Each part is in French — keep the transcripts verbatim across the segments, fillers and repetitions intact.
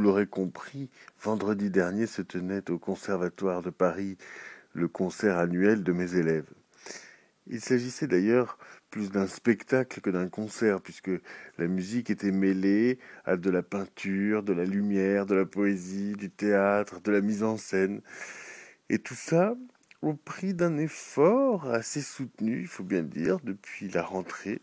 l'aurez compris, vendredi dernier se tenait au Conservatoire de Paris le concert annuel de mes élèves. Il s'agissait d'ailleurs plus d'un spectacle que d'un concert, puisque la musique était mêlée à de la peinture, de la lumière, de la poésie, du théâtre, de la mise en scène. Et tout ça au prix d'un effort assez soutenu, il faut bien le dire, depuis la rentrée,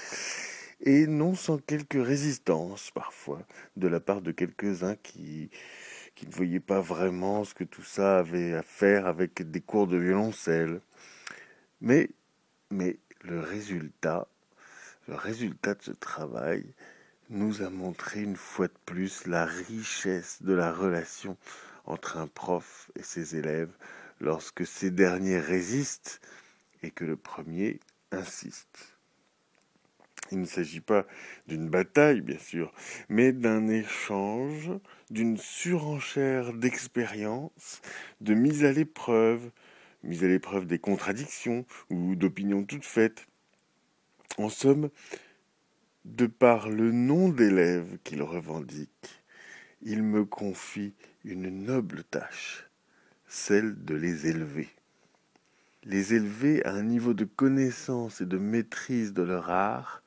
et non sans quelques résistances parfois, de la part de quelques-uns qui, qui ne voyaient pas vraiment ce que tout ça avait à faire avec des cours de violoncelle. Mais, mais le résultat, le résultat de ce travail nous a montré une fois de plus la richesse de la relation entre un prof et ses élèves lorsque ces derniers résistent et que le premier insiste. Il ne s'agit pas d'une bataille, bien sûr, mais d'un échange, d'une surenchère d'expérience, de mise à l'épreuve, mise à l'épreuve des contradictions ou d'opinions toutes faites. En somme, de par le nom d'élève qu'il revendique, il me confie une noble tâche, celle de les élever. Les élever à un niveau de connaissance et de maîtrise de leur art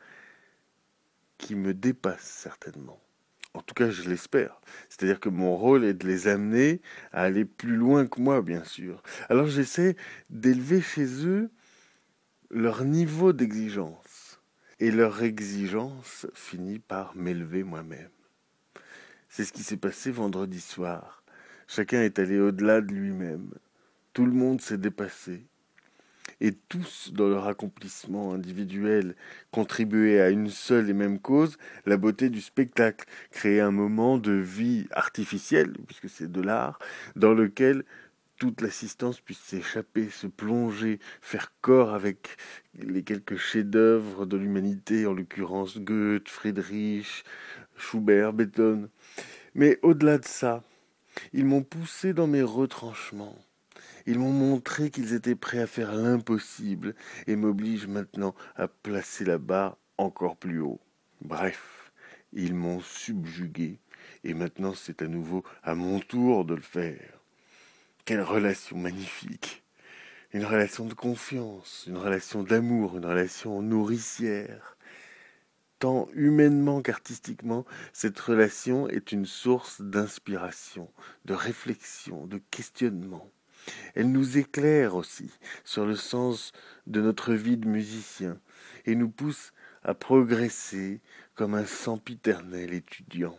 qui me dépasse certainement. En tout cas, je l'espère. C'est-à-dire que mon rôle est de les amener à aller plus loin que moi, bien sûr. Alors j'essaie d'élever chez eux leur niveau d'exigence. Et leur exigence finit par m'élever moi-même. C'est ce qui s'est passé vendredi soir. Chacun est allé au-delà de lui-même. Tout le monde s'est dépassé. Et tous, dans leur accomplissement individuel, contribuaient à une seule et même cause, la beauté du spectacle, créer un moment de vie artificielle, puisque c'est de l'art, dans lequel toute l'assistance puisse s'échapper, se plonger, faire corps avec les quelques chefs-d'œuvre de l'humanité, en l'occurrence Goethe, Friedrich, Schubert, Beethoven. Mais au-delà de ça, ils m'ont poussé dans mes retranchements. Ils m'ont montré qu'ils étaient prêts à faire l'impossible et m'obligent maintenant à placer la barre encore plus haut. Bref, ils m'ont subjugué et maintenant c'est à nouveau à mon tour de le faire. Quelle relation magnifique! Une relation de confiance, une relation d'amour, une relation nourricière. Tant humainement qu'artistiquement, cette relation est une source d'inspiration, de réflexion, de questionnement. Elle nous éclaire aussi sur le sens de notre vie de musicien et nous pousse à progresser comme un sempiternel étudiant.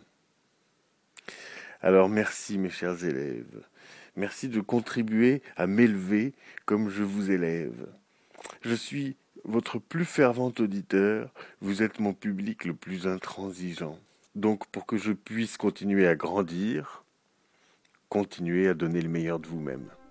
Alors merci mes chers élèves, merci de contribuer à m'élever comme je vous élève. Je suis votre plus fervent auditeur, vous êtes mon public le plus intransigeant. Donc pour que je puisse continuer à grandir, continuez à donner le meilleur de vous-même.